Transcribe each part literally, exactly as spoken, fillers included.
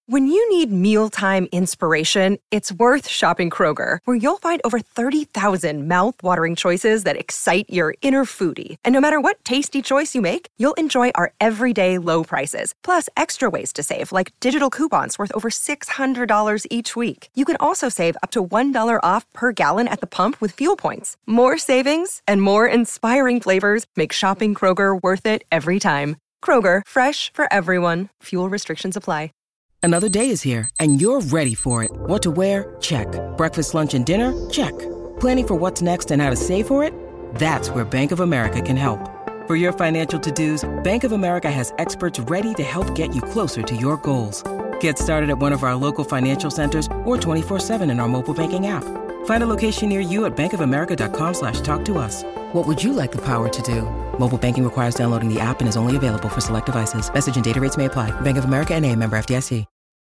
When you need mealtime inspiration, it's worth shopping Kroger, where you'll find over thirty thousand mouth-watering choices that excite your inner foodie. And no matter what tasty choice you make, you'll enjoy our everyday low prices, plus extra ways to save, like digital coupons worth over six hundred dollars each week. You can also save up to one dollar off per gallon at the pump with fuel points. More savings and more inspiring flavors make shopping Kroger worth it every time. Kroger, fresh for everyone. Fuel restrictions apply. Another day is here, and you're ready for it. What to wear? Check. Breakfast, lunch, and dinner? Check. Planning for what's next and how to save for it? That's where Bank of America can help. For your financial to-dos, Bank of America has experts ready to help get you closer to your goals. Get started at one of our local financial centers or twenty-four seven in our mobile banking app. Find a location near you at bankofamerica.com slash talk to us. What would you like the power to do? Mobile banking requires downloading the app and is only available for select devices. Message and data rates may apply. Bank of America N A, member F D I C.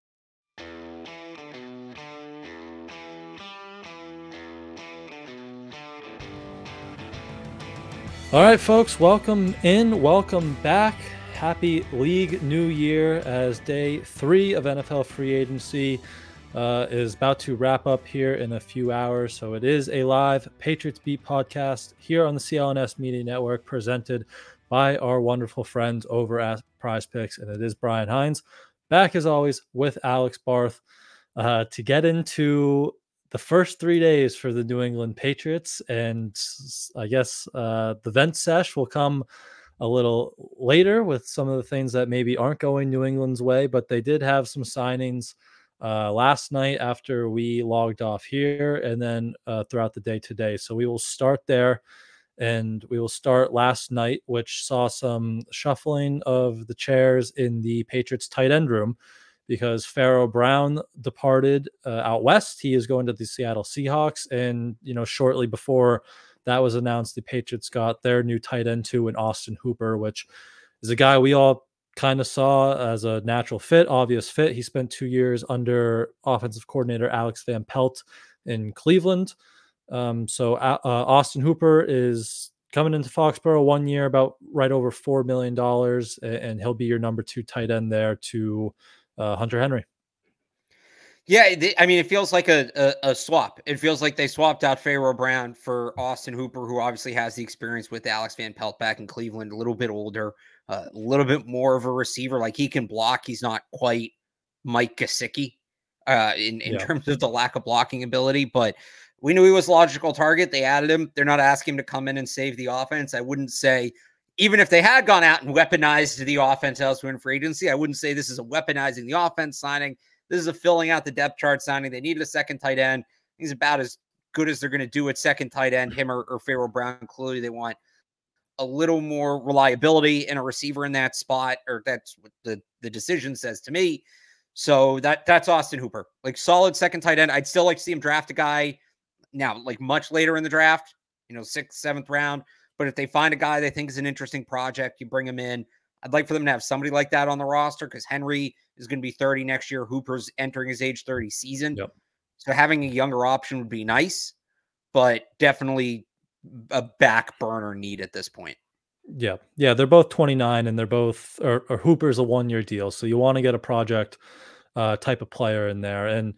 All right, folks, welcome in, welcome back. Happy League New Year, as day three of N F L free agency uh, is about to wrap up here in a few hours. So it is a live Patriots Beat podcast here on the C L N S Media Network, presented by our wonderful friends over at Prize Picks. And it is Brian Hines, back as always with Alex Barth uh, to get into the first three days for the New England Patriots. And I guess uh, the vent sesh will come a little later with some of the things that maybe aren't going New England's way, but they did have some signings uh, last night after we logged off here, and then uh, throughout the day today. So we will start there, and we will start last night, which saw some shuffling of the chairs in the Patriots tight end room, because Pharaoh Brown departed uh, out west. He is going to the Seattle Seahawks. And, you know, shortly before that was announced, the Patriots got their new tight end too in Austin Hooper, which is a guy we all kind of saw as a natural fit, obvious fit. He spent two years under offensive coordinator Alex Van Pelt in Cleveland. Um, so uh, Austin Hooper is coming into Foxborough one year, about right over four million dollars, and he'll be your number two tight end there to Uh, Hunter Henry. Yeah, they, I mean, it feels like a, a, a swap. It feels like they swapped out Pharaoh Brown for Austin Hooper, who obviously has the experience with Alex Van Pelt back in Cleveland, a little bit older, uh, a little bit more of a receiver. Like, he can block. He's not quite Mike Gesicki uh, in, in yeah. terms of the lack of blocking ability, but we knew he was a logical target. They added him. They're not asking him to come in and save the offense. I wouldn't say, even if they had gone out and weaponized the offense elsewhere in free agency, I wouldn't say this is a weaponizing the offense signing. This is a filling out the depth chart signing. They needed a second tight end. He's about as good as they're going to do at second tight end, him or, or Pharaoh Brown. Clearly, they want a little more reliability in a receiver in that spot, or that's what the, the decision says to me. So that that's Austin Hooper. Like, solid second tight end. I'd still like to see him draft a guy now, like much later in the draft, you know, sixth, seventh round. But if they find a guy they think is an interesting project, you bring him in. I'd like for them to have somebody like that on the roster, because Henry is going to be thirty next year. Hooper's entering his age thirty season. Yep. So having a younger option would be nice, but definitely a back burner need at this point. Yeah. Yeah. They're both twenty-nine, and they're both, or, or Hooper's a one-year deal. So you want to get a project uh, type of player in there. And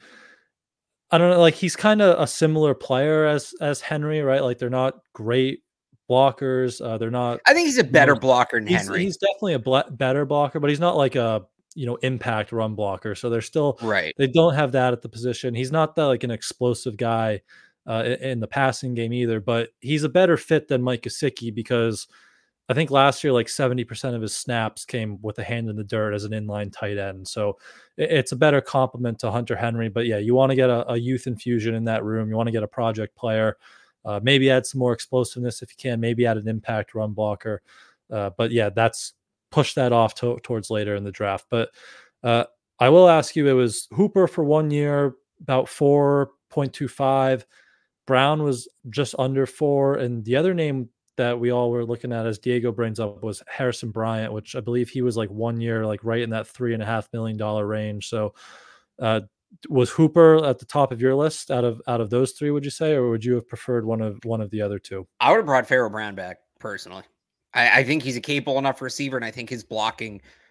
I don't know, like, he's kind of a similar player as, as Henry, right? Like, they're not great blockers. Uh, they're not. I think he's a better you know, blocker than he's, Henry. He's definitely a bl- better blocker, but he's not like a, you know, impact run blocker. So they're still right. They don't have that at the position. He's not that like an explosive guy uh, in, in the passing game either, but he's a better fit than Mike Gesicki, because I think last year, like seventy percent of his snaps came with a hand in the dirt as an inline tight end. So it, it's a better complement to Hunter Henry. But yeah, you want to get a, a youth infusion in that room. You want to get a project player. Uh, maybe add some more explosiveness if you can. Maybe add an impact run blocker. Uh, but yeah, that's push that off to, towards later in the draft. But uh, I will ask you, it was Hooper for one year, about four point two five. Brown was just under four. And the other name that we all were looking at, as Diego brings up, was Harrison Bryant, which I believe he was like one year, like right in that three and a half million dollar range. So uh, was Hooper at the top of your list out of out of those three, would you say, or would you have preferred one of one of the other two? I would have brought Pharaoh Brown back personally. I, I think he's a capable enough receiver, and I think his blocking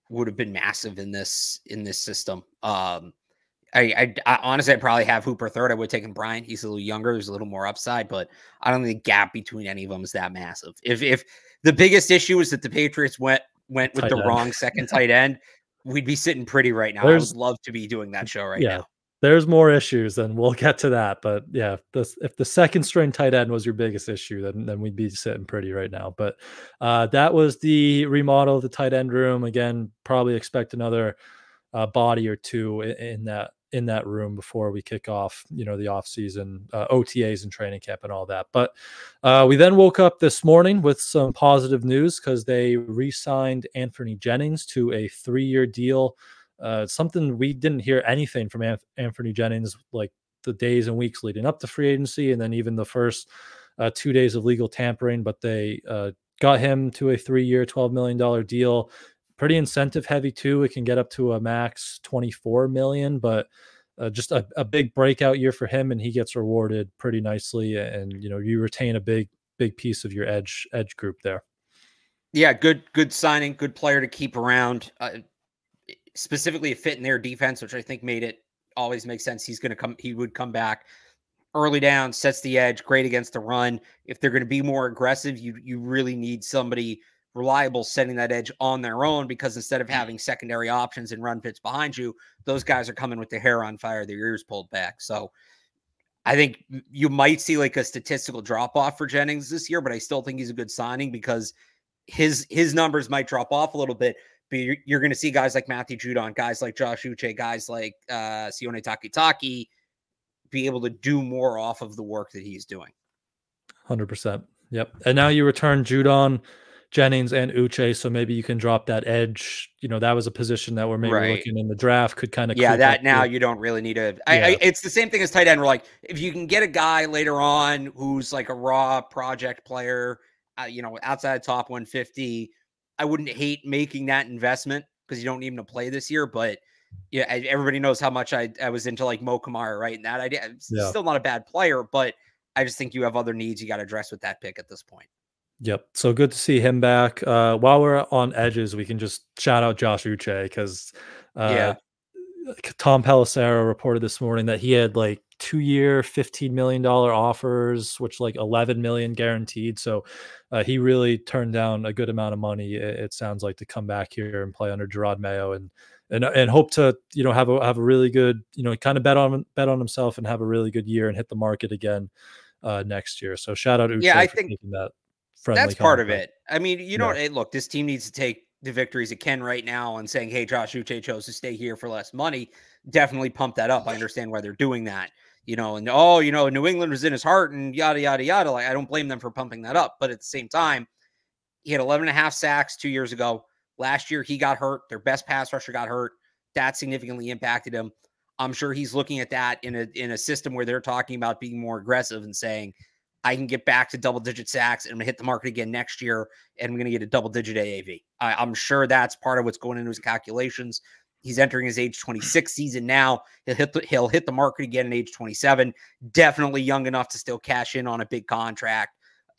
would have been massive in this in this system. Um, I, I, I honestly, I'd probably have Hooper third. I would have taken Bryant. He's a little younger. There's a little more upside, but I don't think the gap between any of them is that massive. If if the biggest issue is that the Patriots went went with tight the end. wrong second tight end, we'd be sitting pretty right now. There's, I would love to be doing that show right yeah, now. There's more issues, and we'll get to that. But yeah, if the, if the second string tight end was your biggest issue, then then we'd be sitting pretty right now. But uh, that was the remodel of the tight end room. Again, probably expect another uh, body or two in, in that in that room before we kick off, you know, the off season, uh, O T As and training camp and all that. But uh, we then woke up this morning with some positive news because they re-signed Anthony Jennings to a three-year deal. Uh, something we didn't hear anything from Anth- Anthony Jennings like the days and weeks leading up to free agency, and then even the first uh, two days of legal tampering. But they uh, got him to a three-year, twelve million dollars deal. Pretty incentive heavy too. It can get up to a max twenty-four million, but uh, just a, a big breakout year for him, and he gets rewarded pretty nicely. And you know, you retain a big, big piece of your edge edge group there. Yeah, good, good signing, good player to keep around. Uh, specifically, a fit in their defense, which I think made it always make sense. He's going to come. He would come back early down, sets the edge, great against the run. If they're going to be more aggressive, you you really need somebody reliable setting that edge on their own, because instead of having secondary options and run fits behind you, those guys are coming with their hair on fire, their ears pulled back. So I think you might see like a statistical drop off for Jennings this year, but I still think he's a good signing because his his numbers might drop off a little bit, but you're, you're going to see guys like Matthew Judon, guys like Josh Uche, guys like uh, Sione Takitaki be able to do more off of the work that he's doing. one hundred percent. Yep. And now you return Judon, Jennings, and Uche, so maybe you can drop that edge. You know, that was a position that we're maybe right. looking in the draft could kind of yeah. That now you don't really need a. I, yeah. I, it's the same thing as tight end. We're like, if you can get a guy later on who's like a raw project player, uh, you know, outside top one fifty, I wouldn't hate making that investment because you don't need him to play this year. But yeah, everybody knows how much I, I was into like Mo Kamara, right? And that idea, yeah. still not a bad player, but I just think you have other needs you got to address with that pick at this point. Yep. So good to see him back. Uh, while we're on edges, we can just shout out Josh Uche because uh, yeah. Tom Pelissero reported this morning that he had like two-year, fifteen million dollars offers, which like eleven million dollars guaranteed. So uh, he really turned down a good amount of money. It, it sounds like, to come back here and play under Gerard Mayo and and and hope to, you know, have a have a really good, you know, kind of bet on bet on himself and have a really good year and hit the market again uh, next year. So shout out Uche yeah, I for think taking that. That's part of it. I mean, you know, yeah. look, this team needs to take the victories it can right now, and saying, hey, Josh Uche chose to stay here for less money, definitely pump that up. I understand why they're doing that, you know, and, oh, you know, New England was in his heart and yada, yada, yada. Like, I don't blame them for pumping that up. But at the same time, he had eleven and a half sacks two years ago. Last year, he got hurt. Their best pass rusher got hurt. That significantly impacted him. I'm sure he's looking at that in a, in a system where they're talking about being more aggressive and saying, I can get back to double digit sacks and I'm gonna hit the market again next year and I'm going to get a double digit A A V. I, I'm sure that's part of what's going into his calculations. He's entering his age twenty-six season now. He'll hit the, he'll hit the market again at age twenty-seven. Definitely young enough to still cash in on a big contract.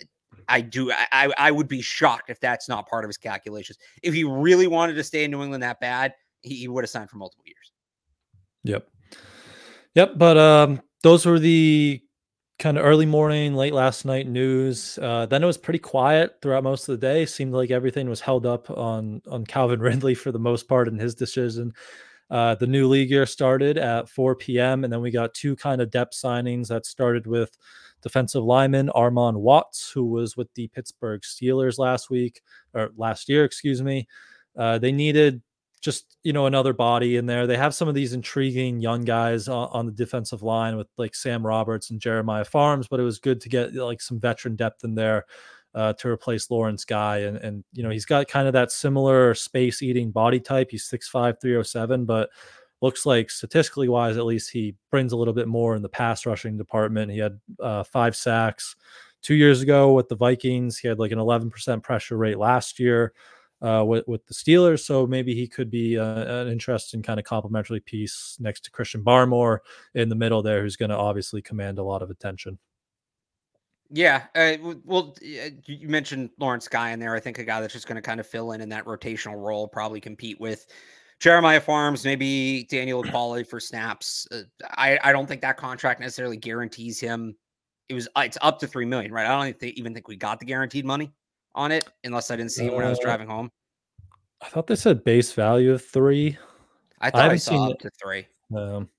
I do. I, I would be shocked if that's not part of his calculations. If he really wanted to stay in New England that bad, he, he would have signed for multiple years. Yep. Yep. But um, those were the kind of early morning, late last night news. Uh, then it was pretty quiet throughout most of the day. Seemed like everything was held up on on Calvin Ridley for the most part in his decision. Uh, the new league year started at four p.m. and then we got two kind of depth signings that started with defensive lineman Armon Watts, who was with the Pittsburgh Steelers last week or last year, excuse me. Uh, they needed just, you know, another body in there. They have some of these intriguing young guys on, on the defensive line with like Sam Roberts and Jeremiah Farms, but it was good to get like some veteran depth in there uh, to replace Lawrence Guy. And, and, you know, he's got kind of that similar space eating body type. He's six five, three oh seven, but looks like statistically wise, at least he brings a little bit more in the pass rushing department. He had uh, five sacks two years ago with the Vikings. He had like an eleven percent pressure rate last year uh, with, with the Steelers. So maybe he could be uh, an interesting kind of complementary piece next to Christian Barmore in the middle there, who's going to obviously command a lot of attention. Yeah. Uh, w- well, y- you you mentioned Lawrence Guy in there. I think a guy that's just going to kind of fill in in that rotational role, probably compete with Jeremiah Farms, maybe Daniel Qualley for snaps. Uh, I I don't think that contract necessarily guarantees him. It was uh, it's up to three million, right? I don't even think, even think we got the guaranteed money on it, unless I didn't see it when I was Uh, driving home. I thought they said base value of three. I I thought I haven't saw seen up it. to three. Um,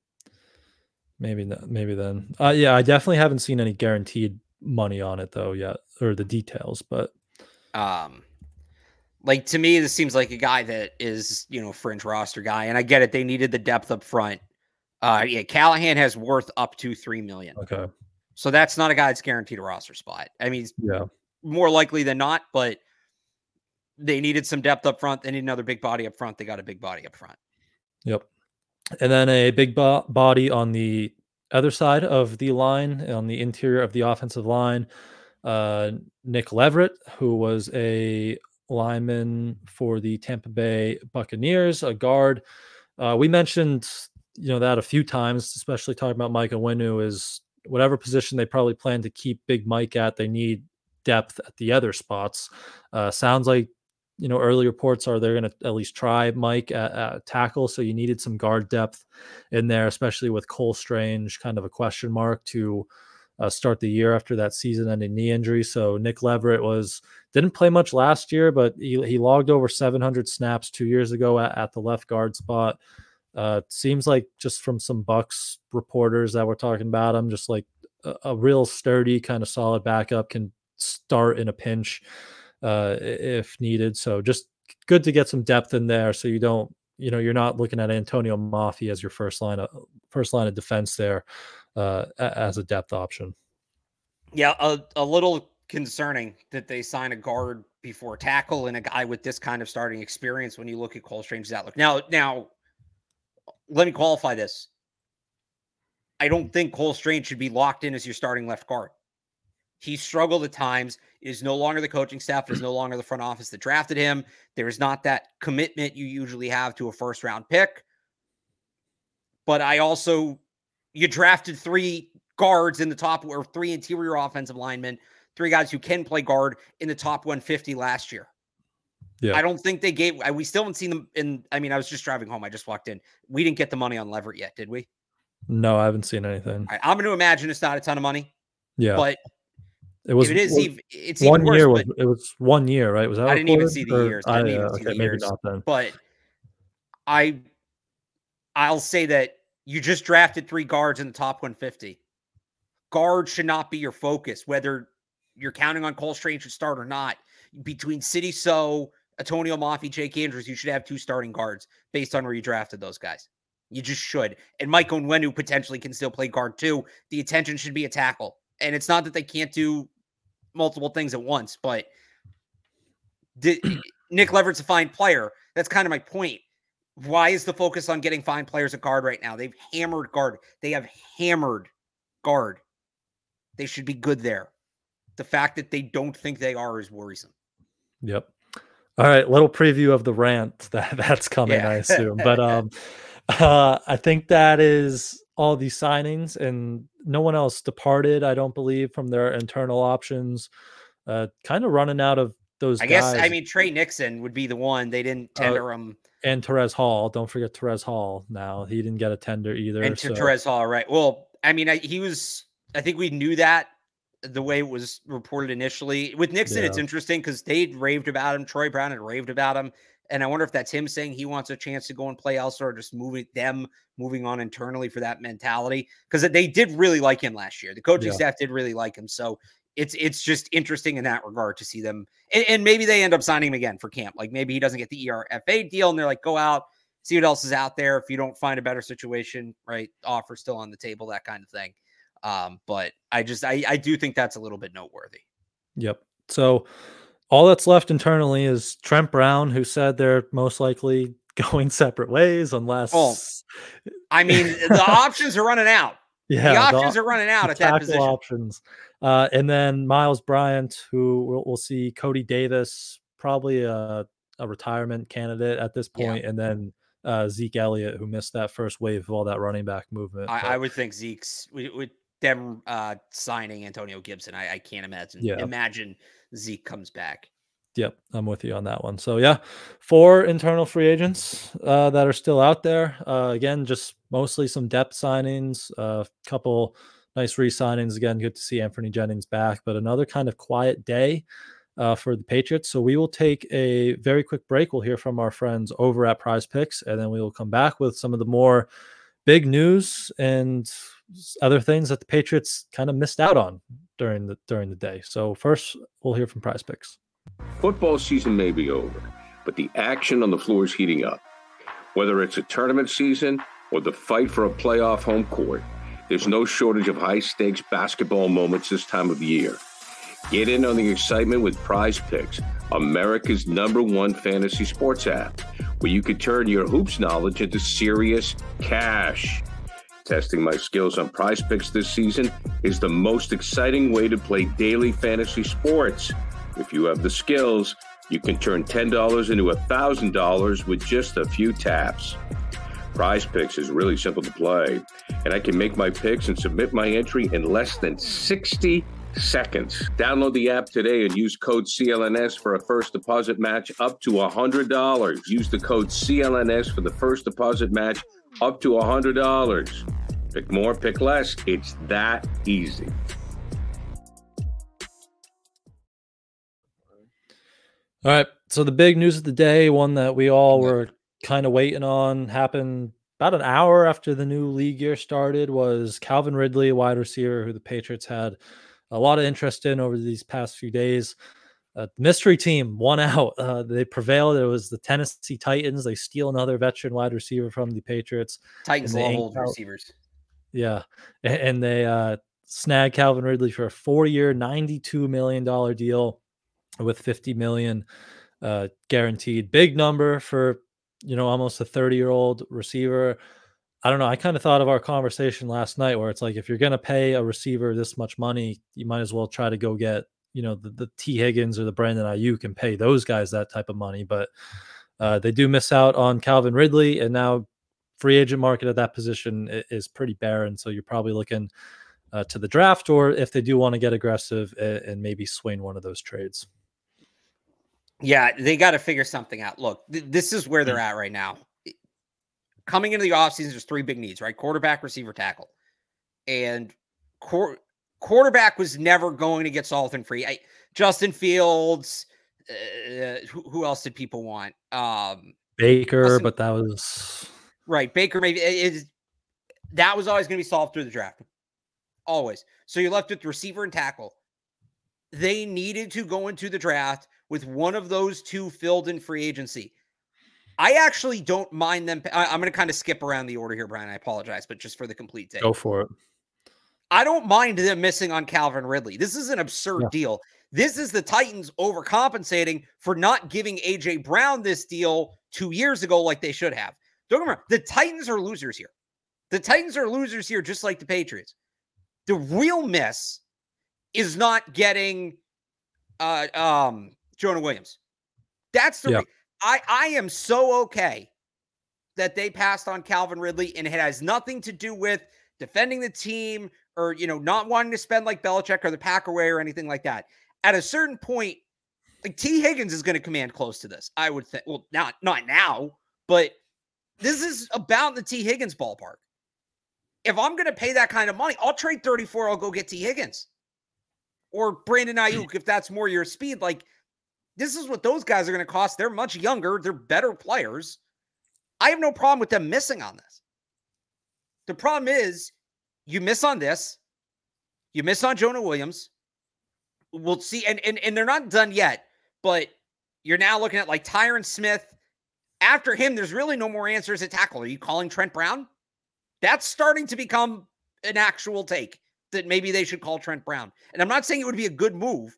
maybe not, maybe then. Uh, yeah, I definitely haven't seen any guaranteed money on it though yet, or the details. But Um, like to me, this seems like a guy that is, you know, fringe roster guy, and I get it. They needed the depth up front. Uh, yeah, Callahan has worth up to three million. okay, So that's not a guy that's guaranteed a roster spot. I mean, yeah, more likely than not, but they needed some depth up front. They need another big body up front. They got a big body up front. yep. And then a big bo- body on the other side of the line, on the interior of the offensive line. Uh, Nick Leverett, who was a lineman for the Tampa Bay Buccaneers, a guard. Uh, we mentioned, you know, that a few times, especially talking about Mike Onwenu, is whatever position they probably plan to keep Big Mike at, they need depth at the other spots. Uh, sounds like, you know, early reports are they're going to at least try Mike at, at tackle. So you needed some guard depth in there, especially with Cole Strange kind of a question mark to uh, start the year after that season-ending knee injury. So Nick Leverett was didn't play much last year, but he, he logged over seven hundred snaps two years ago at, at the left guard spot. Uh, seems like just from some Bucks reporters that were talking about him, just like a, a real sturdy kind of solid backup, can start in a pinch uh, if needed. So just good to get some depth in there, so you don't, you know, you're not looking at Antonio Maffi as your first line of first line of defense there uh, as a depth option. Yeah, a, a little concerning that they sign a guard before tackle and a guy with this kind of starting experience when you look at Cole Strange's outlook. Now, now let me qualify this. I don't think Cole Strange should be locked in as your starting left guard. He struggled at times. It is no longer the coaching staff. It is no longer the front office that drafted him. There is not that commitment you usually have to a first round pick. But I also, you drafted three guards in the top, or three interior offensive linemen, three guys who can play guard in the top one fifty last year. Yeah, I don't think they gave, we still haven't seen them in, I mean, I was just driving home. I just walked in. We didn't get the money on Leverett yet, did we? no, I haven't seen anything. Right, I'm going to imagine it's not a ton of money. Yeah, but it was if it is, well, even, it's one even worse. year was But it was one year, right? Was that I didn't even reported? see the Or years. I I didn't uh, even see okay, the maybe years. not then. But I, I'll say that you just drafted three guards in the top one fifty. Guard should not be your focus, whether you're counting on Cole Strange to start or not. Between City So, Antonio Maffi, Jake Andrews, you should have two starting guards based on where you drafted those guys. You just should. And Mike Onwenu potentially can still play guard too. The attention should be a tackle. And it's not that they can't do multiple things at once, but did, Nick Leverett's a fine player. That's kind of my point. Why is the focus on getting fine players at guard right now? They've hammered guard. They have hammered guard. They should be good there. The fact that they don't think they are is worrisome. Yep. All right, little preview of the rant that that's coming, Yeah. I assume. But um, uh, I think that is all these signings, and no one else departed, I don't believe, from their internal options. Uh, kind of running out of those I guess, guys. I mean, Trey Nixon would be the one. They didn't tender uh, him. And Terez Hall. Don't forget Terez Hall now. He didn't get a tender either. And to so. Terez Hall, right. Well, I mean, I, he was, I think we knew that the way it was reported initially. With Nixon, yeah. It's interesting because they'd raved about him. Troy Brown had raved about him. And I wonder if that's him saying he wants a chance to go and play elsewhere, or just moving them, moving on internally for that mentality. Because they did really like him last year. The coaching yeah. staff did really like him. So it's it's just interesting in that regard to see them. And, and maybe they end up signing him again for camp. Like maybe he doesn't get the E R F A deal and they're like, go out, see what else is out there. If you don't find a better situation, right, offer still on the table, that kind of thing. Um, but I just, I, I do think that's a little bit noteworthy. Yep. So all that's left internally is Trent Brown, who said they're most likely going separate ways unless. Oh, I mean, the options are running out. Yeah, the options the, are running out at that position. Options. Uh, and then Miles Bryant, who we'll, we'll see Cody Davis, probably a, a retirement candidate at this point, yeah. and then uh, Zeke Elliott, who missed that first wave of all that running back movement. I, I would think Zeke's. We would. them uh, signing Antonio Gibson. I, I can't imagine. Yeah. Imagine Zeke comes back. Yep, I'm with you on that one. So yeah, four internal free agents uh, that are still out there. Uh, again, just mostly some depth signings, a uh, couple nice re-signings. Again, good to see Anthony Jennings back, but another kind of quiet day uh, for the Patriots. So we will take a very quick break. We'll hear from our friends over at Prize Picks, and then we will come back with some of the more big news and other things that the Patriots kind of missed out on during the during the day. So first, we'll hear from Prize Picks. Football season may be over, but the action on the floor is heating up. Whether it's a tournament season or the fight for a playoff home court, there's no shortage of high-stakes basketball moments this time of year. Get in on the excitement with Prize Picks, America's number one fantasy sports app, where you can turn your hoops knowledge into serious cash. Testing my skills on Prize Picks this season is the most exciting way to play daily fantasy sports. If you have the skills, you can turn ten dollars into one thousand dollars with just a few taps. Prize Picks is really simple to play, and I can make my picks and submit my entry in less than sixty seconds. Download the app today and use code C L N S for a first deposit match up to one hundred dollars. Use the code C L N S for the first deposit match up to one hundred dollars. Pick more, pick less. It's that easy. All right. So the big news of the day, one that we all were kind of waiting on, happened about an hour after the new league year started, was Calvin Ridley, a wide receiver who the Patriots had a lot of interest in over these past few days. Uh, mystery team won out. Uh, they prevailed. It was the Tennessee Titans. They steal another veteran wide receiver from the Patriots. Titans love old receivers. Yeah. And, and they uh, snagged Calvin Ridley for a four-year, ninety-two million dollars deal with fifty million dollars uh, guaranteed. Big number for, you know, almost a thirty-year-old receiver. I don't know. I kind of thought of our conversation last night where it's like, if you're going to pay a receiver this much money, you might as well try to go get, you know, the, the T. Higgins or the Brandon Ayuk and pay those guys that type of money. But uh, they do miss out on Calvin Ridley, and now free agent market at that position is pretty barren. So you're probably looking uh, to the draft, or if they do want to get aggressive and, and maybe swing one of those trades. Yeah, they got to figure something out. Look, th- this is where they're at right now. Coming into the offseason, there's three big needs, right? Quarterback, receiver, tackle. And qu- quarterback was never going to get solved and free. I, Justin Fields, uh, who, who else did people want? Um, Baker, Justin, but that was... Right, Baker maybe. It, it, that was always going to be solved through the draft. Always. So you're left with receiver and tackle. They needed to go into the draft with one of those two filled in free agency. I actually don't mind them. I, I'm going to kind of skip around the order here, Brian. I apologize, but just for the complete take. Go for it. I don't mind them missing on Calvin Ridley. This is an absurd yeah. deal. This is the Titans overcompensating for not giving A J Brown this deal two years ago like they should have. Don't remember, the Titans are losers here. The Titans are losers here just like the Patriots. The real miss is not getting uh, um, Jonah Williams. That's the... Yeah. Re- I, I am so okay that they passed on Calvin Ridley, and it has nothing to do with defending the team or, you know, not wanting to spend like Belichick or the Packer way or anything like that. At a certain point, like T. Higgins is going to command close to this, I would think. Well, not, not now, but this is about the T. Higgins ballpark. If I'm going to pay that kind of money, I'll trade thirty-four. I'll go get T. Higgins or Brandon Ayuk if that's more your speed. Like, this is what those guys are going to cost. They're much younger. They're better players. I have no problem with them missing on this. The problem is you miss on this. You miss on Jonah Williams. We'll see. And, and, and they're not done yet, but you're now looking at like Tyron Smith. After him, there's really no more answers at tackle. Are you calling Trent Brown? That's starting to become an actual take that maybe they should call Trent Brown. And I'm not saying it would be a good move,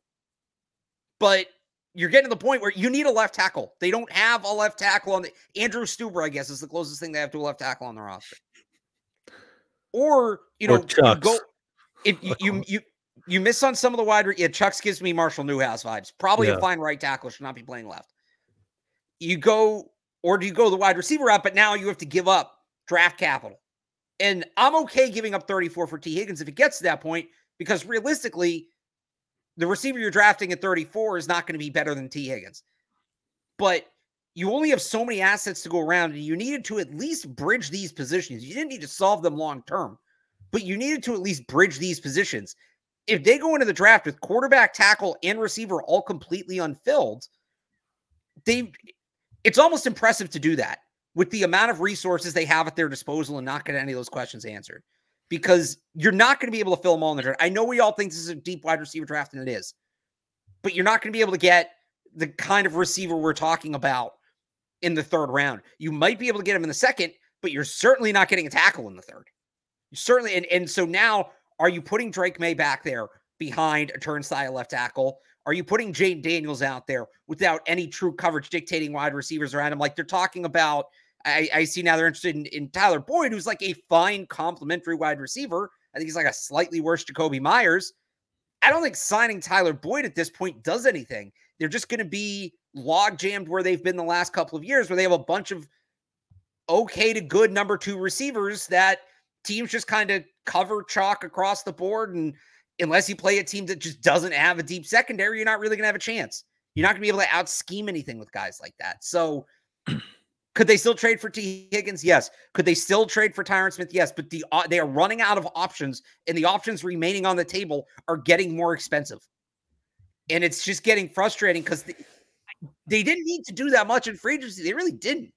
but you're getting to the point where you need a left tackle. They don't have a left tackle on the Andrew Stuber, I guess, is the closest thing they have to a left tackle on the roster. Or, you know, or you go if you, you you you miss on some of the wide. Yeah, Chucks gives me Marshall Newhouse vibes. Probably yeah. a fine right tackle, should not be playing left. You go, or do you go the wide receiver route? But now you have to give up draft capital And I'm okay giving up thirty-four for T. Higgins if it gets to that point, because realistically, the receiver you're drafting at thirty-four is not going to be better than T. Higgins. But you only have so many assets to go around, and you needed to at least bridge these positions. You didn't need to solve them long term, but you needed to at least bridge these positions. If they go into the draft with quarterback, tackle, and receiver all completely unfilled, they it's almost impressive to do that with the amount of resources they have at their disposal and not get any of those questions answered, because you're not going to be able to fill them all in the draft. I know we all think this is a deep wide receiver draft, and it is, but you're not going to be able to get the kind of receiver we're talking about in the third round. You might be able to get him in the second, but you're certainly not getting a tackle in the third. You certainly, and, and so now, are you putting Drake May back there behind a turnstile left tackle? Are you putting Jayden Daniels out there without any true coverage dictating wide receivers around him? Like they're talking about, I, I see now they're interested in, in Tyler Boyd, who's like a fine complementary wide receiver. I think he's like a slightly worse Jacoby Myers. I don't think signing Tyler Boyd at this point does anything. They're just going to be log jammed where they've been the last couple of years, where they have a bunch of okay to good number two receivers that teams just kind of cover chalk across the board. And unless you play a team that just doesn't have a deep secondary, you're not really going to have a chance. You're not going to be able to out scheme anything with guys like that. So could they still trade for T. Higgins? Yes. Could they still trade for Tyron Smith? Yes. But the uh, they are running out of options, and the options remaining on the table are getting more expensive. And it's just getting frustrating because they, they didn't need to do that much in free agency. They really didn't.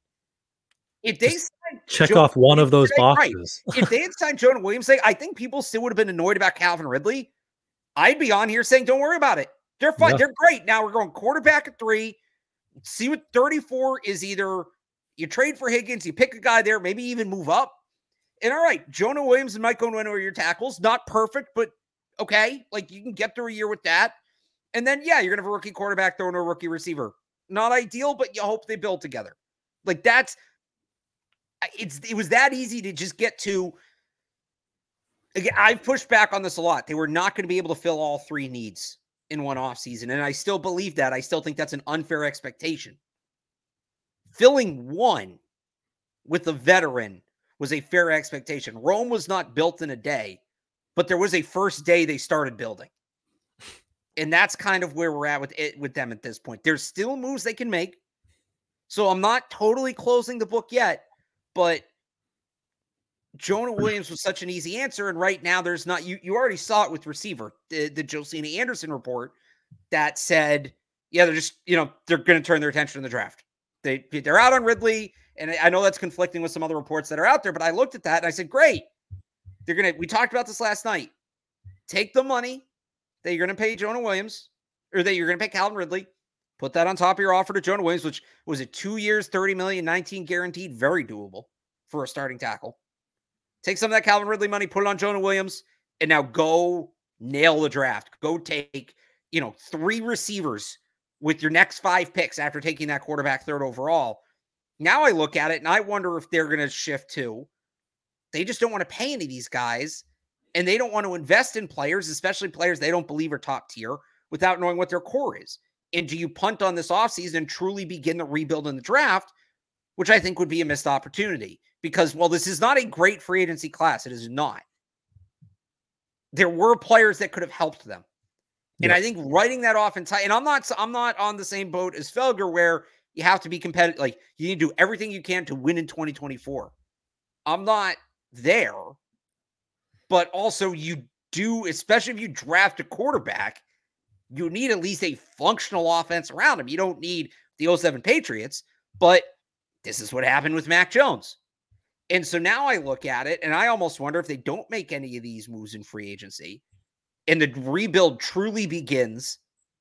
If they signed check Jonah off one Williams of those today, boxes. Right, if they had signed Jonah Williams, say, I think people still would have been annoyed about Calvin Ridley. I'd be on here saying, don't worry about it. They're fine. Yeah. They're great. Now we're going quarterback at three. See what thirty-four is. Either you trade for Higgins, you pick a guy there, maybe even move up. And all right, Jonah Williams and Mike Owen are your tackles. Not perfect, but okay. Like you can get through a year with that. And then, yeah, you're going to have a rookie quarterback throwing a rookie receiver. Not ideal, but you hope they build together. Like that's, it's, it was that easy to just get to. Again, I've pushed back on this a lot. They were not going to be able to fill all three needs in one offseason. And I still believe that. I still think that's an unfair expectation. Filling one with a veteran was a fair expectation. Rome was not built in a day, but there was a first day they started building. And that's kind of where we're at with it, with them at this point. There's still moves they can make. So I'm not totally closing the book yet, but Jonah Williams was such an easy answer. And right now there's not, you, you already saw it with receiver, the, the Josina Anderson report that said, yeah, they're just, you know, they're going to turn their attention to the draft. They, they're out on Ridley. And I know that's conflicting with some other reports that are out there, but I looked at that and I said, great. They're going to, we talked about this last night. Take the money that you're going to pay Jonah Williams, or that you're going to pay Calvin Ridley, put that on top of your offer to Jonah Williams, which was it two years, thirty million, nineteen guaranteed, very doable for a starting tackle. Take some of that Calvin Ridley money, put it on Jonah Williams, and now go nail the draft. Go take, you know, three receivers with your next five picks after taking that quarterback third overall. Now I look at it and I wonder if they're going to shift to, they just don't want to pay any of these guys, and they don't want to invest in players, especially players they don't believe are top tier, without knowing what their core is. And do you punt on this offseason and truly begin the rebuild in the draft, which I think would be a missed opportunity? Because, well, this is not a great free agency class. It is not. There were players that could have helped them. And yeah. I think writing that off in time, and I'm not, I'm not on the same boat as Felger where you have to be competitive. Like you need to do everything you can to win in twenty twenty-four. I'm not there, but also you do, especially if you draft a quarterback, you need at least a functional offense around him. You don't need the oh seven Patriots, but this is what happened with Mac Jones. And so now I look at it and I almost wonder if they don't make any of these moves in free agency and the rebuild truly begins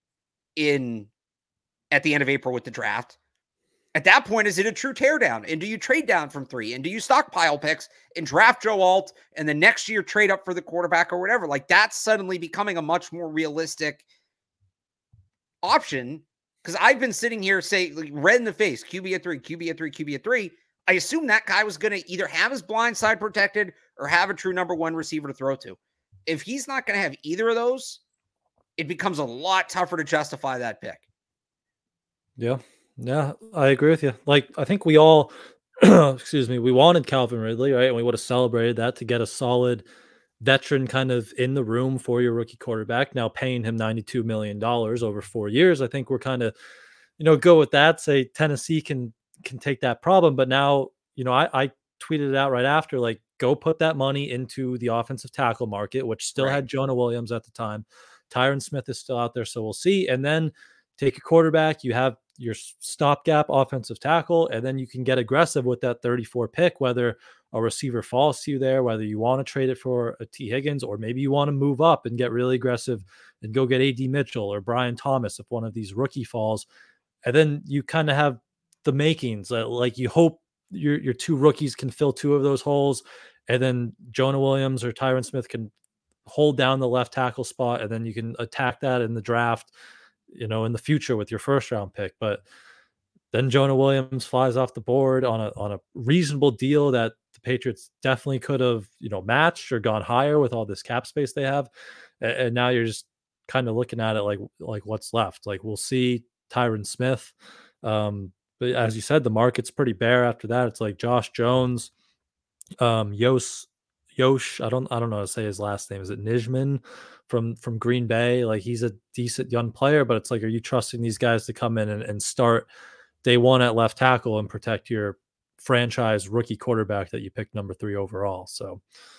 in at the end of April with the draft. At that point, is it a true teardown? And do you trade down from three? And do you stockpile picks and draft Joe Alt and the next year trade up for the quarterback or whatever? Like that's suddenly becoming a much more realistic option. Because I've been sitting here saying, like, red in the face, Q B at three, Q B at three, Q B at three. I assume that guy was going to either have his blind side protected or have a true number one receiver to throw to. If he's not going to have either of those, it becomes a lot tougher to justify that pick. Yeah. Yeah, I agree with you. Like, I think we all excuse me, we wanted Calvin Ridley, right? And we would have celebrated that to get a solid veteran kind of in the room for your rookie quarterback. Now paying him ninety-two million dollars over four years, I think we're kind of, you know, go with that. Say Tennessee can can take that problem, but now, you know, I, I tweeted it out right after, like, go put that money into the offensive tackle market, which still Right. had Jonah Williams at the time. Tyron Smith is still out there, so we'll see. And then take a quarterback. You have your stopgap offensive tackle, and then you can get aggressive with that thirty-four pick, whether a receiver falls to you there, whether you want to trade it for a T. Higgins, or maybe you want to move up and get really aggressive and go get A D Mitchell or Brian Thomas if one of these rookie falls. And then you kind of have the makings, uh, like you hope your your two rookies can fill two of those holes, and then Jonah Williams or Tyron Smith can hold down the left tackle spot, and then you can attack that in the draft, you know, in the future with your first round pick. But then Jonah Williams flies off the board on a on a reasonable deal that the Patriots definitely could have, you know, matched or gone higher with all this cap space they have. And, and now you're just kind of looking at it like like what's left. Like, we'll see Tyron Smith. Um, but as you said, the market's pretty bare after that. It's like Josh Jones, um, Yos Yosh. I don't I don't know how to say his last name. Is it Nijman from from Green Bay? Like, he's a decent young player, but it's like, are you trusting these guys to come in and, and start day one at left tackle and protect your franchise rookie quarterback that you picked number three overall? So,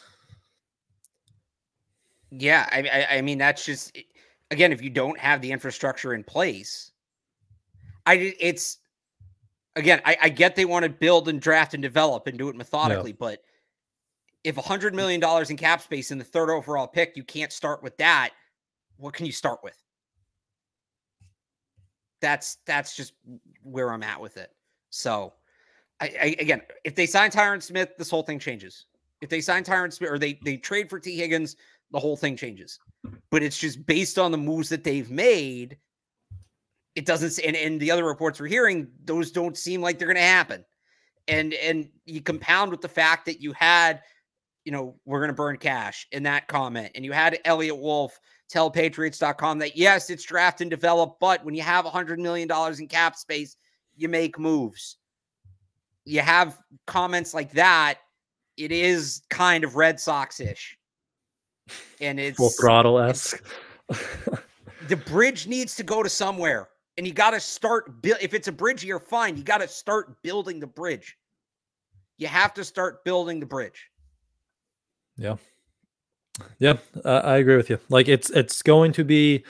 yeah, I, I, I mean, that's just, again, if you don't have the infrastructure in place, I it's again, I, I get they want to build and draft and develop and do it methodically, yeah. But if one hundred million dollars in cap space in the third overall pick, you can't start with that. What can you start with? That's that's just where I'm at with it. So, I, I again, if they sign Tyron Smith, this whole thing changes. If they sign Tyron Smith, or they they trade for T. Higgins, the whole thing changes. But it's just based on the moves that they've made. It doesn't, and, and the other reports we're hearing, those don't seem like they're going to happen. And and you compound with the fact that you had, you know, we're going to burn cash in that comment, and you had Elliot Wolf tell Patriots dot com that, yes, it's draft and develop, but when you have one hundred million dollars in cap space, you make moves. You have comments like that, it is kind of Red Sox-ish. And it's full throttle-esque. The bridge needs to go to somewhere, and you got to start build. If it's a bridge, you're fine. You got to start building the bridge. You have to start building the bridge. Yeah. Yeah, uh, I agree with you. Like, it's it's going to be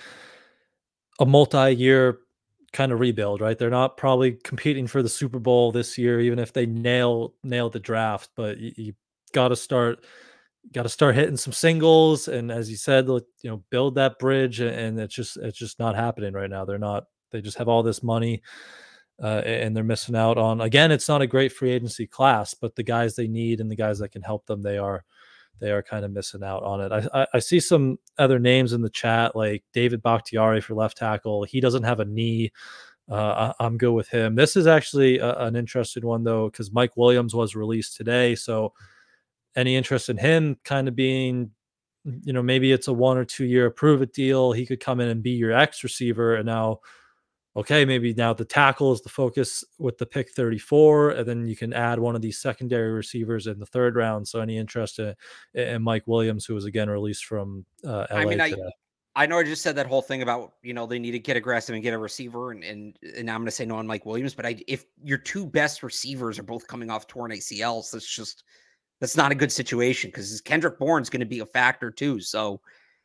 a multi-year kind of rebuild, right? They're not probably competing for the Super Bowl this year, even if they nail nail the draft. But you, you got to start, got to start hitting some singles, and as you said, you know, build that bridge. And it's just it's just not happening right now. They're not. They just have all this money, uh, and they're missing out on. Again, it's not a great free agency class, but the guys they need and the guys that can help them, they are. They are kind of missing out on it. I, I, I see some other names in the chat, like David Bakhtiari for left tackle. He doesn't have a knee. Uh, I, I'm good with him. This is actually a, an interesting one, though, because Mike Williams was released today. So any interest in him kind of being, you know, maybe it's a one or two year prove it deal. He could come in and be your X receiver. And now, okay, maybe now the tackle is the focus with the pick thirty-four, and then you can add one of these secondary receivers in the third round. So any interest in, in Mike Williams, who was again released from uh, L A I mean, today? I, I know I just said that whole thing about, you know, they need to get aggressive and get a receiver, and and, and I'm going to say no on Mike Williams, but I, if your two best receivers are both coming off torn A C Ls, that's just, that's not a good situation, because Kendrick Bourne's going to be a factor too. So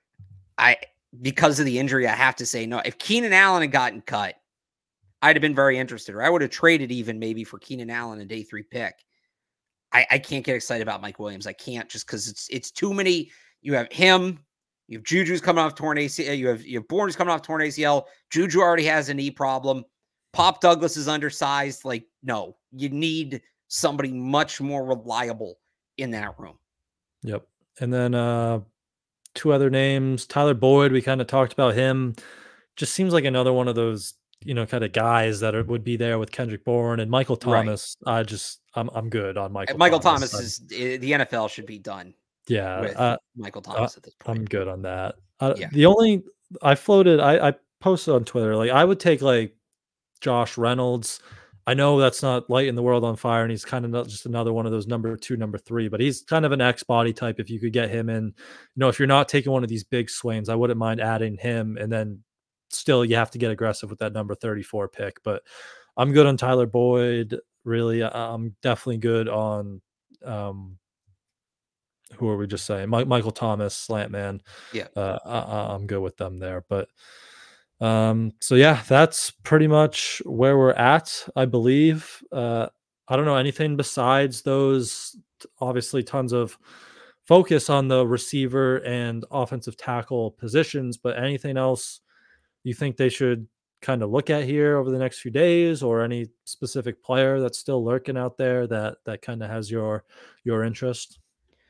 I, because of the injury, I have to say no. If Keenan Allen had gotten cut, I'd have been very interested, or I would have traded even maybe for Keenan Allen, a day three pick. I, I can't get excited about Mike Williams. I can't, just because it's it's too many. You have him, you have Juju's coming off torn A C L, you have you have Bourne's coming off torn A C L. Juju already has a knee problem. Pop Douglas is undersized. Like, no, you need somebody much more reliable in that room. Yep. And then uh, two other names. Tyler Boyd, we kind of talked about him. Just seems like another one of those, you know, kind of guys that are, would be there with Kendrick Bourne and Michael Thomas. Right. I just, I'm I'm good on Michael. Michael Thomas, Thomas is the N F L should be done. Yeah, with uh, Michael Thomas uh, at this point. I'm good on that. Uh, yeah. The only I floated, I, I posted on Twitter, like I would take like Josh Reynolds I know that's not lighting the world on fire, and he's kind of not just another one of those number two, number three, but he's kind of an X body type. If you could get him in, you know, if you're not taking one of these big swings, I wouldn't mind adding him, and then still you have to get aggressive with that number thirty-four pick. But I'm good on Tyler Boyd. Really, I'm definitely good on um, who are we just saying? My, Michael Thomas, Slant Man. Yeah, uh, I, I'm good with them there, but. Um, so yeah, that's pretty much where we're at, I believe. Uh, I don't know anything besides those, obviously tons of focus on the receiver and offensive tackle positions, but anything else you think they should kind of look at here over the next few days, or any specific player that's still lurking out there that, that kind of has your, your interest?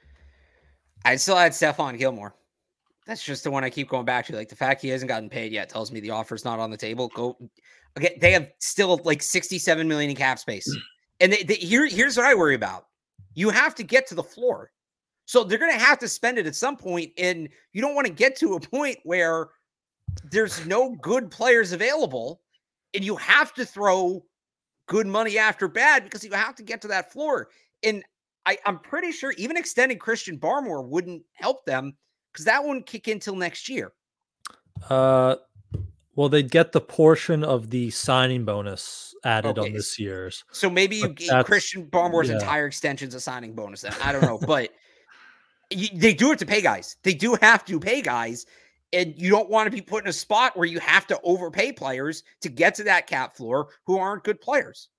I'd still add Stephon Gilmore. That's just the one I keep going back to. Like, the fact he hasn't gotten paid yet tells me the offer's not on the table. Go again. They have still like sixty-seven million in cap space. And they, they, here, here's what I worry about. You have to get to the floor. So they're going to have to spend it at some point, and you don't want to get to a point where there's no good players available and you have to throw good money after bad because you have to get to that floor. And I, I'm pretty sure even extending Christian Barmore wouldn't help them, because that wouldn't kick in till next year. Uh, well, they'd get the portion of the signing bonus added Okay. on this year's. So maybe you get Christian Barmore's yeah. entire extension's a signing bonus then. I don't know. But you, they do it to pay guys. They do have to pay guys. And you don't want to be put in a spot where you have to overpay players to get to that cap floor who aren't good players.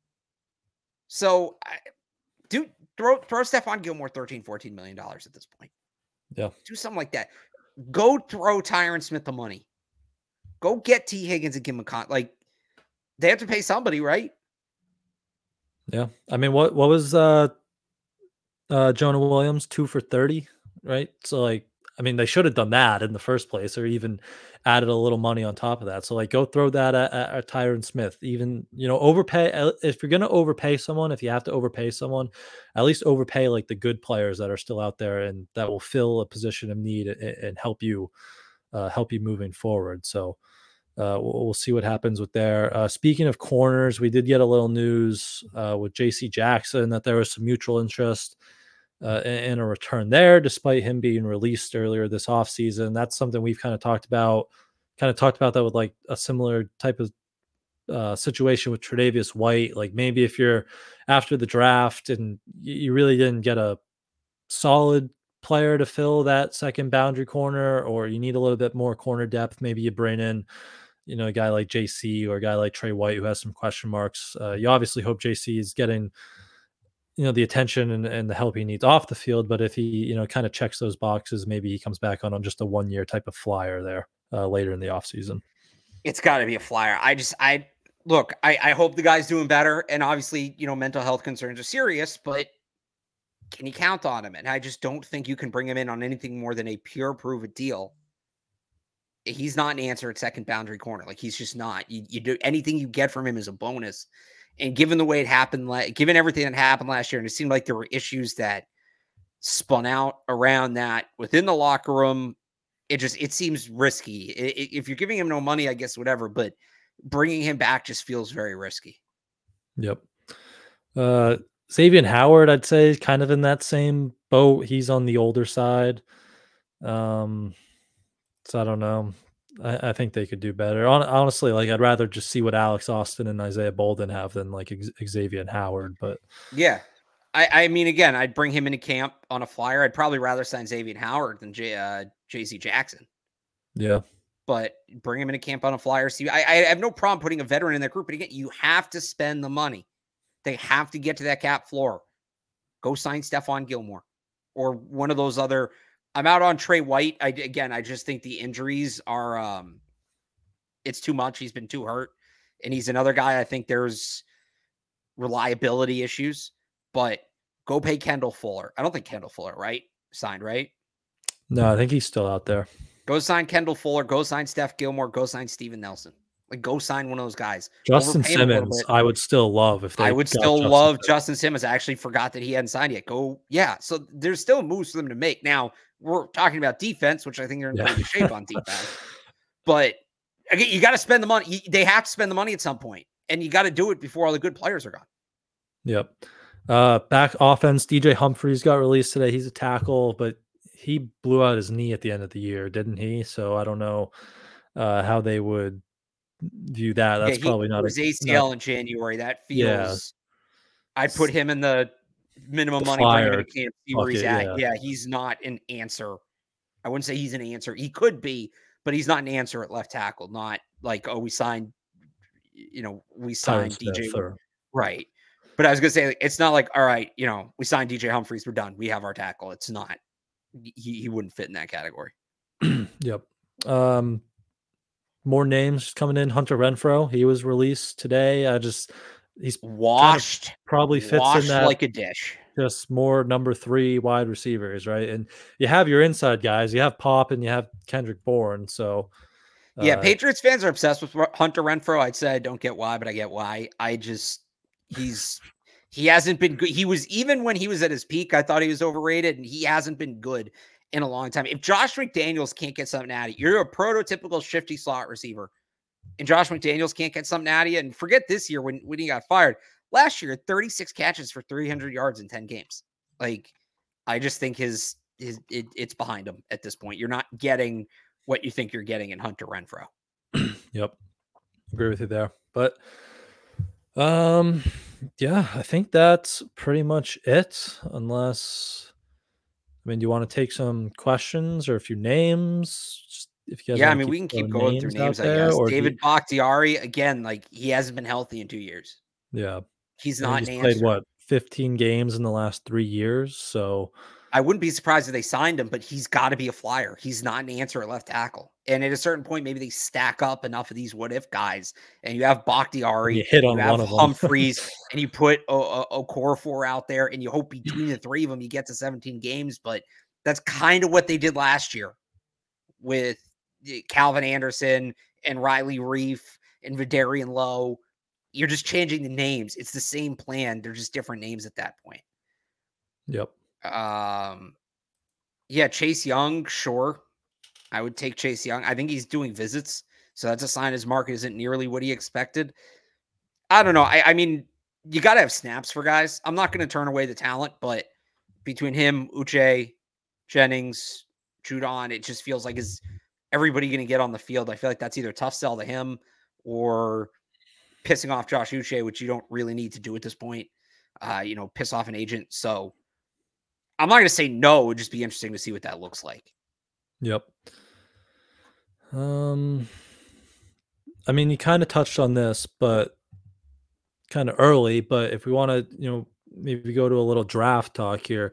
So, I, dude, throw, throw Stephon Gilmore thirteen, fourteen million dollars at this point. Yeah. Do something like that. Go throw Tyron Smith the money. Go get T. Higgins and give him a con. Like, they have to pay somebody, right? Yeah. I mean, what, what was uh, uh, Jonah Williams? Two for thirty, right? So, like, I mean, they should have done that in the first place, or even added a little money on top of that. So, like, go throw that at, at, at Tyron Smith. Even, you know, overpay. If you're going to overpay someone, if you have to overpay someone, at least overpay like the good players that are still out there and that will fill a position of need and, and help you, uh, help you moving forward. So, uh, we'll, we'll see what happens with there. Uh, speaking of corners, we did get a little news uh, with J C Jackson that there was some mutual interest Uh, and a return there, despite him being released earlier this offseason. That's something we've kind of talked about, kind of talked about that with like a similar type of uh, situation with Tre'Davious White. Like, maybe if you're after the draft and you really didn't get a solid player to fill that second boundary corner, or you need a little bit more corner depth, maybe you bring in, you know, a guy like J C or a guy like Trey White who has some question marks. Uh, you obviously hope J C is getting, you know, the attention and, and the help he needs off the field. But if he, you know, kind of checks those boxes, maybe he comes back on, on just a one year type of flyer there uh, later in the offseason. It's got to be a flyer. I just, I look, I, I hope the guy's doing better. And obviously, you know, mental health concerns are serious, but can you count on him? And I just don't think you can bring him in on anything more than a pure prove it deal. He's not an answer at second boundary corner. Like, he's just not. You, you do anything you get from him is a bonus. And given the way it happened, given everything that happened last year, and it seemed like there were issues that spun out around that within the locker room, it just, it seems risky. It, if you're giving him no money, I guess whatever, but bringing him back just feels very risky. Yep. Uh, Xavier Howard, I'd say, is kind of in that same boat. He's on the older side. Um, so I don't know. I, I think they could do better. Honestly, like, I'd rather just see what Alex Austin and Isaiah Bolden have than like Xavier and Howard. But yeah, I, I mean, again, I'd bring him into camp on a flyer. I'd probably rather sign Xavier Howard than J, uh, J C Jackson. Yeah, but bring him into camp on a flyer. See, I, I have no problem putting a veteran in their group, but again, you have to spend the money. They have to get to that cap floor. Go sign Stephon Gilmore or one of those other. I'm out on Trey White. I, again, I just think the injuries are, um, it's too much. He's been too hurt. And he's another guy. I think there's reliability issues, but go pay Kendall Fuller. I don't think Kendall Fuller, right? Signed, right? No, I think he's still out there. Go sign Kendall Fuller. Go sign Steph Gilmore. Go sign Steven Nelson. Like, go sign one of those guys. Justin Overpay Simmons, I would still love if they I would still Justin love Simmons. Justin Simmons. I actually forgot that he hadn't signed yet. Go, yeah. So there's still moves for them to make. Now, we're talking about defense, which I think they're in Yeah. pretty good shape on defense. But again, you got to spend the money. They have to spend the money at some point. and you got to do it before all the good players are gone. Yep. Uh, back offense, D J Humphries got released today. He's a tackle, but he blew out his knee at the end of the year, didn't he? So I don't know uh, how they would view that. That's yeah, probably not his a A C L not, in January. That yeah. feels. I'd put him in the minimum The money, bring him flyer into camp, see where he's bucket, at. yeah. Yeah, he's not an answer. I wouldn't say he's an answer. He could be, but he's not an answer at left tackle. Not like, oh, we signed, you know, we signed D J. Or, right. But I was going to say, it's not like, all right, you know, we signed D J Humphries, we're done. We have our tackle. It's not. He, he wouldn't fit in that category. Yep. Um, more names coming in. Hunter Renfrow, he was released today. I just, he's washed, kind of probably fits washed in that like a dish. Just more number three wide receivers, right? And you have your inside guys. You have Pop and you have Kendrick Bourne. So, uh, yeah, Patriots fans are obsessed with Hunter Renfrow. I'd say I don't get why, but I get why. I just he's he hasn't been good. He was even when he was at his peak, I thought he was overrated, and he hasn't been good in a long time. If Josh McDaniels can't get something out of you, you're a prototypical shifty slot receiver, and Josh McDaniels can't get something out of you. And forget this year when when he got fired. Last year, thirty-six catches for three hundred yards in ten games. Like, I just think his his it, it's behind him at this point. You're not getting what you think you're getting in Hunter Renfrow. Yep, agree with you there. But, um, yeah, I think that's pretty much it. Unless, I mean, do you want to take some questions or a few names? Just if you guys yeah, I want mean, to we can keep going through names. I there, guess or David you... Bakhtiari again. Like, he hasn't been healthy in two years. Yeah. He's not he's an played answer. What, fifteen games in the last three years. So I wouldn't be surprised if they signed him, but he's got to be a flyer. He's not an answer at left tackle. And at a certain point, maybe they stack up enough of these what if guys, and you have Bakhtiari, you hit on you have one of Humphries, and you put o- o- Okorafor out there, and you hope between the three of them you get to seventeen games. But that's kind of what they did last year with Calvin Anderson and Riley Reef and Vidarian Lowe. You're just changing the names. It's the same plan. They're just different names at that point. Yep. Um, yeah, Chase Young, sure. I would take Chase Young. I think he's doing visits, so that's a sign his market isn't nearly what he expected. I don't know. I, I mean, you got to have snaps for guys. I'm not going to turn away the talent, but between him, Uche, Jennings, Judon, it just feels like is everybody going to get on the field? I feel like that's either tough sell to him or pissing off Josh Uche, which you don't really need to do at this point. Uh, you know, piss off an agent. So I'm not going to say no. It would just be interesting to see what that looks like. Yep. Um, I mean, you kind of touched on this, but kind of early. But if we want to, you know, maybe go to a little draft talk here,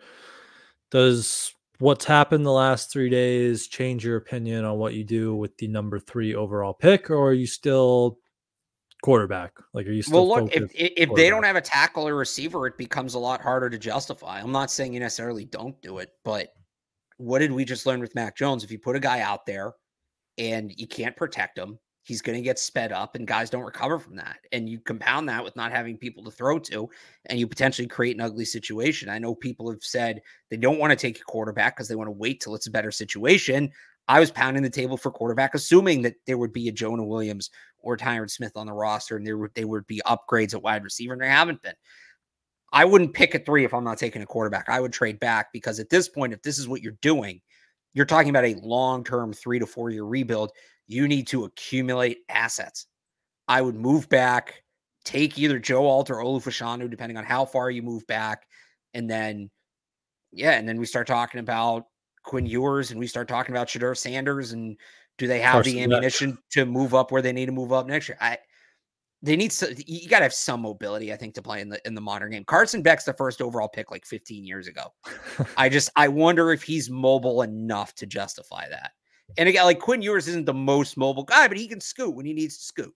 does what's happened the last three days change your opinion on what you do with the number three overall pick, or are you still quarterback? Like, are you still well? Look, if if they don't have a tackle or receiver, it becomes a lot harder to justify. I'm not saying you necessarily don't do it, but what did we just learn with Mac Jones? If you put a guy out there and you can't protect him, he's going to get sped up, and guys don't recover from that. And you compound that with not having people to throw to, and you potentially create an ugly situation. I know people have said they don't want to take a quarterback because they want to wait till it's a better situation. I was pounding the table for quarterback, assuming that there would be a Jonah Williams or Tyron Smith on the roster, and there would, they would be upgrades at wide receiver, and there haven't been. I wouldn't pick a three if I'm not taking a quarterback. I would trade back, because at this point, if this is what you're doing, you're talking about a long-term three to four year rebuild. You need to accumulate assets. I would move back, take either Joe Alt or Olu Fashanu, depending on how far you move back. And then, yeah, and then we start talking about Quinn Ewers, and we start talking about Shedeur Sanders, and do they have Carson the ammunition Beck. to move up where they need to move up next year? I, they need to, you got to have some mobility, I think, to play in the in the modern game. Carson Beck's the first overall pick like fifteen years ago. I just, I wonder if he's mobile enough to justify that. And again, like Quinn Ewers isn't the most mobile guy, but he can scoot when he needs to scoot.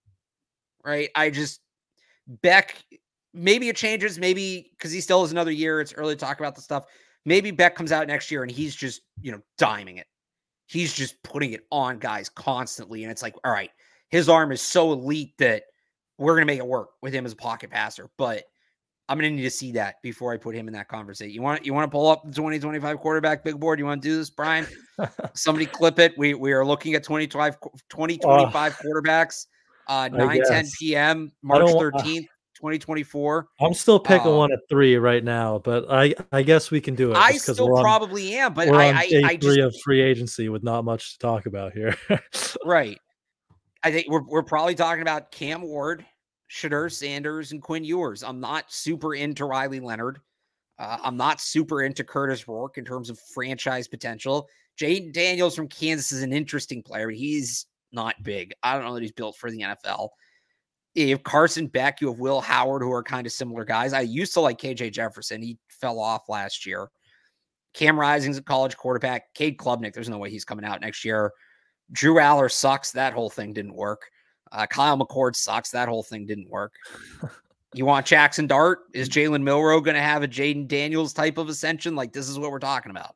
Right? I just, Beck, maybe it changes, maybe because he still has another year. It's early to talk about the stuff. Maybe Beck comes out next year and he's just, you know, diming it. He's just putting it on guys constantly. And it's like, all right, his arm is so elite that we're going to make it work with him as a pocket passer. But I'm going to need to see that before I put him in that conversation. You want you want to pull up the twenty twenty-five quarterback big board? You want to do this, Brian? Somebody clip it. We we are looking at twenty twenty-five, twenty twenty-five oh. quarterbacks. uh, nine ten p.m., March thirteenth, twenty twenty-four. I'm still picking um, one at three right now, but I, I guess we can do it. I still we're probably on, am, but we're I, on I, day I three just, of free agency with not much to talk about here. Right. I think we're we're probably talking about Cam Ward, Shedeur Sanders, and Quinn Ewers. I'm not super into Riley Leonard. Uh, I'm not super into Curtis Rourke in terms of franchise potential. Jaden Daniels from Kansas is an interesting player, but he's not big. I don't know that he's built for the N F L. You have Carson Beck, you have Will Howard, who are kind of similar guys. I used to like K J Jefferson. He fell off last year. Cam Rising's a college quarterback. Cade Klubnik, there's no way he's coming out next year. Drew Aller sucks. That whole thing didn't work. Uh, Kyle McCord sucks. That whole thing didn't work. You want Jackson Dart? Is Jalen Milroe going to have a Jaden Daniels type of ascension? Like, this is what we're talking about.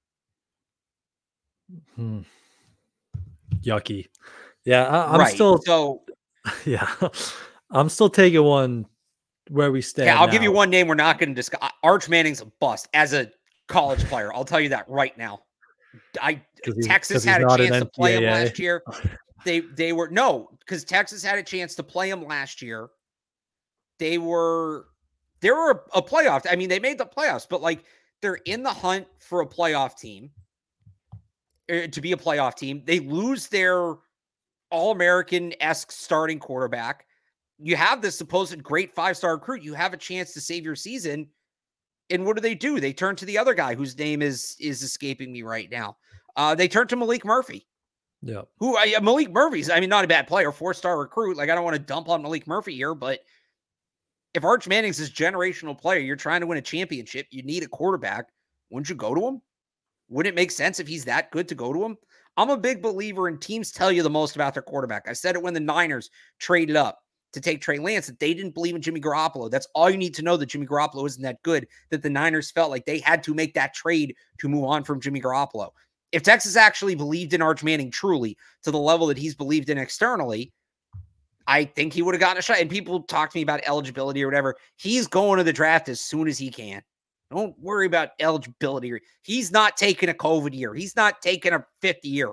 Hmm. Yucky. Yeah, I, I'm right. still. So, yeah, I'm still taking one where we stand. Yeah, I'll now. give you one name we're not going to discuss. Arch Manning's a bust as a college player. I'll tell you that right now. I Texas had a chance to play him last year. They they were no, because Texas had a chance to play him last year. They were they were a playoff. I mean, they made the playoffs, but like they're in the hunt for a playoff team er, to be a playoff team. They lose their All-American-esque starting quarterback. You have this supposed great five-star recruit. You have a chance to save your season. And what do they do? They turn to the other guy whose name is is escaping me right now. Uh, they turn to Malik Murphy. Yeah. Who I, Malik Murphy's, I mean, not a bad player, four-star recruit. Like, I don't want to dump on Malik Murphy here, but if Arch Manning's this generational player, you're trying to win a championship, you need a quarterback. Wouldn't you go to him? Wouldn't it make sense if he's that good to go to him? I'm a big believer in teams tell you the most about their quarterback. I said it when the Niners traded up to take Trey Lance, that they didn't believe in Jimmy Garoppolo. That's all you need to know, that Jimmy Garoppolo isn't that good, that the Niners felt like they had to make that trade to move on from Jimmy Garoppolo. If Texas actually believed in Arch Manning truly to the level that he's believed in externally, I think he would have gotten a shot. And people talk to me about eligibility or whatever. He's going to the draft as soon as he can. Don't worry about eligibility. He's not taking a COVID year. He's not taking a fifth year.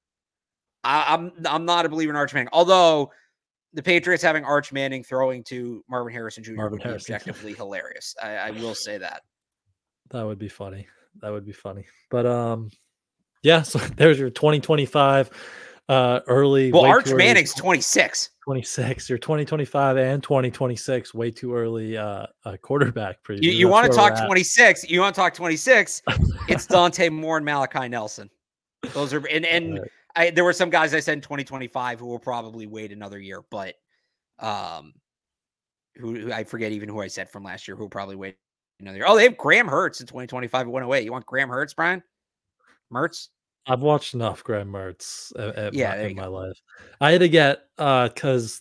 I, I'm I'm not a believer in Arch Manning. Although the Patriots having Arch Manning throwing to Marvin Harrison Junior Marvin would be Harrison. objectively hilarious. I, I will say that. That would be funny. That would be funny. But um, yeah. So there's your twenty twenty-five uh early. Well, Arch Manning's twenty-six. twenty-six. Your twenty twenty-five and twenty twenty-six. Way too early. Uh, uh quarterback preview. You, you want to talk twenty-six? You want to talk twenty-six? It's Dante Moore and Malachi Nelson. Those are and and. Right. I, there were some guys I said in twenty twenty-five who will probably wait another year, but um, who, who I forget even who I said from last year who will probably wait another year. Oh, they have Graham Mertz in twenty twenty-five at one oh eight. You want Graham Mertz, Brian? Mertz? I've watched enough Graham Mertz at, at yeah, my, in go. my life. I had to get uh because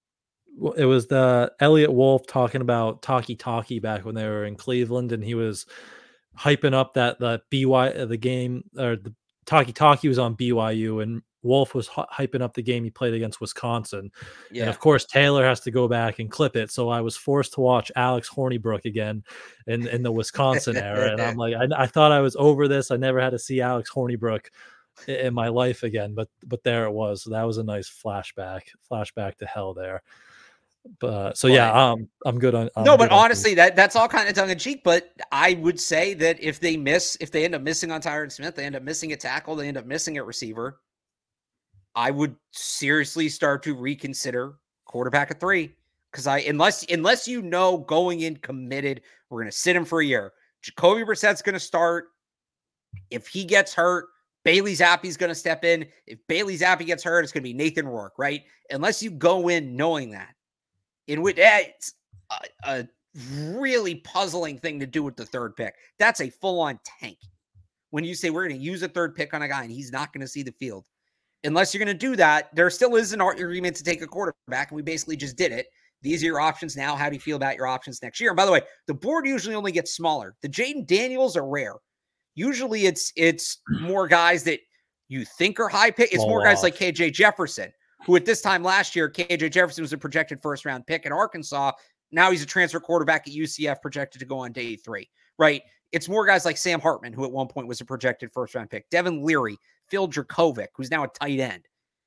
it was the Elliot Wolf talking about Talkie Talkie back when they were in Cleveland, and he was hyping up that the B Y the game or the Talkie Talkie was on B Y U, and Wolf was hyping up the game he played against Wisconsin. Yeah. And of course, Taylor has to go back and clip it. So I was forced to watch Alex Hornibrook again in, in the Wisconsin era. And I'm like, I, I thought I was over this. I never had to see Alex Hornibrook in, in my life again, but but there it was. So that was a nice flashback, flashback to hell there. But so yeah, um, I'm good on. I'm no, good but on honestly, that that's all kind of tongue in cheek. But I would say that if they miss, if they end up missing on Tyron Smith, they end up missing a tackle, they end up missing a receiver. I would seriously start to reconsider quarterback at three, because I unless unless you know going in committed, we're going to sit him for a year. Jacoby Brissett's going to start. If he gets hurt, Bailey Zappi's going to step in. If Bailey Zappi gets hurt, it's going to be Nathan Rourke, right? Unless you go in knowing that. In which it's a, a really puzzling thing to do with the third pick. That's a full-on tank. When you say we're going to use a third pick on a guy and he's not going to see the field. Unless you're going to do that, there still is an argument to take a quarterback, and we basically just did it. These are your options now. How do you feel about your options next year? And by the way, the board usually only gets smaller. The Jaden Daniels are rare. Usually it's it's more guys that you think are high pick. It's more guys like K J Jefferson, who at this time last year, K J Jefferson was a projected first round pick at Arkansas. Now he's a transfer quarterback at U C F, projected to go on day three, right? It's more guys like Sam Hartman, who at one point was a projected first round pick, Devin Leary, Phil Dracovic, who's now a tight end.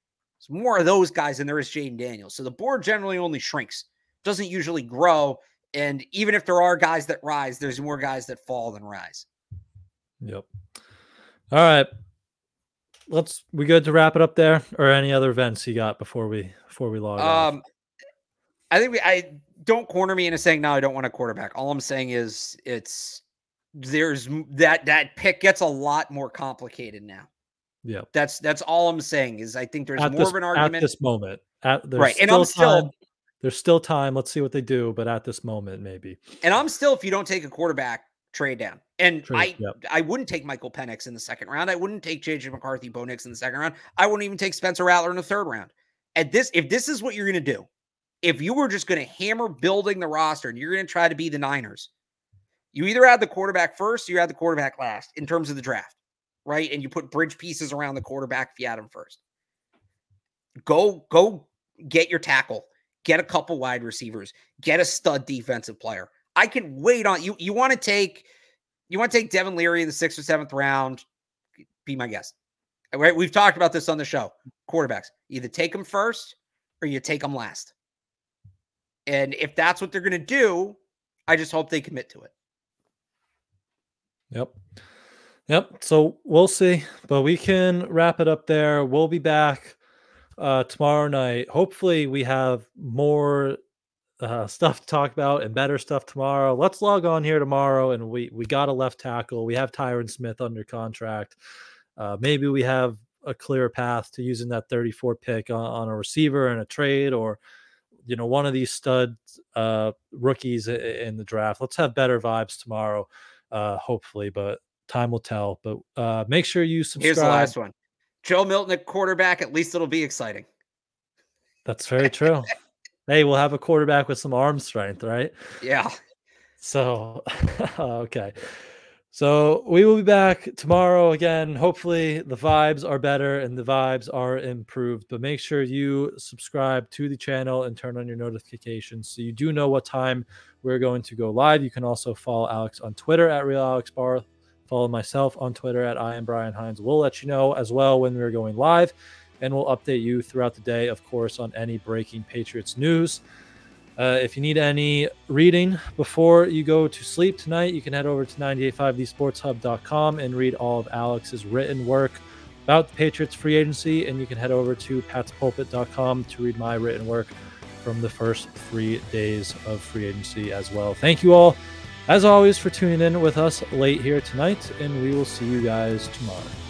It's more of those guys than there is Jaden Daniels. So the board generally only shrinks, doesn't usually grow. And even if there are guys that rise, there's more guys that fall than rise. Yep. All right. Let's, we good to wrap it up there, or any other events you got before we, before we log um, off? I think we, I don't corner me into saying, no, I don't want a quarterback. All I'm saying is it's, there's that, that pick gets a lot more complicated now. Yeah. That's, that's all I'm saying is I think there's at more this, of an argument at this moment. At, there's right. And still I'm still, time. There's still time. Let's see what they do. But at this moment, maybe. And I'm still, if you don't take a quarterback, trade down. And Trade, I yep. I wouldn't take Michael Penix in the second round. I wouldn't take J J McCarthy, Bo Nix in the second round. I wouldn't even take Spencer Rattler in the third round. At this, if this is what you're going to do, if you were just going to hammer building the roster and you're going to try to be the Niners, you either add the quarterback first or you add the quarterback last in terms of the draft, right? And you put bridge pieces around the quarterback if you add him first. Go, go get your tackle. Get a couple wide receivers. Get a stud defensive player. I can wait on you. You want to take, you want to take Devin Leary in the sixth or seventh round? Be my guest. Right? We've talked about this on the show. Quarterbacks, either take them first or you take them last. And if that's what they're going to do, I just hope they commit to it. Yep. Yep. So we'll see, but we can wrap it up there. We'll be back uh, tomorrow night. Hopefully we have more uh, stuff to talk about and better stuff tomorrow. Let's log on here tomorrow, and we, we got a left tackle. We have Tyron Smith under contract. Uh, maybe we have a clear path to using that thirty-four pick on, on a receiver in a trade, or, you know, one of these stud uh, rookies in the draft. Let's have better vibes tomorrow, uh, hopefully, but time will tell. But uh, make sure you subscribe. Here's the last one. Joe Milton at quarterback. At least it'll be exciting. That's very true. Hey, we'll have a quarterback with some arm strength, right? Yeah. So, okay. So we will be back tomorrow again. Hopefully the vibes are better and the vibes are improved, but make sure you subscribe to the channel and turn on your notifications so you do know what time we're going to go live. You can also follow Alex on Twitter at Real Alex Barth. Follow myself on Twitter at I am Brian Hines. We'll let you know as well when we're going live, and we'll update you throughout the day, of course, on any breaking Patriots news. Uh, if you need any reading before you go to sleep tonight, you can head over to ninety-eight point five the sports hub dot com and read all of Alex's written work about the Patriots free agency, and you can head over to pats pulpit dot com to read my written work from the first three days of free agency as well. Thank you all, as always, for tuning in with us late here tonight, and we will see you guys tomorrow.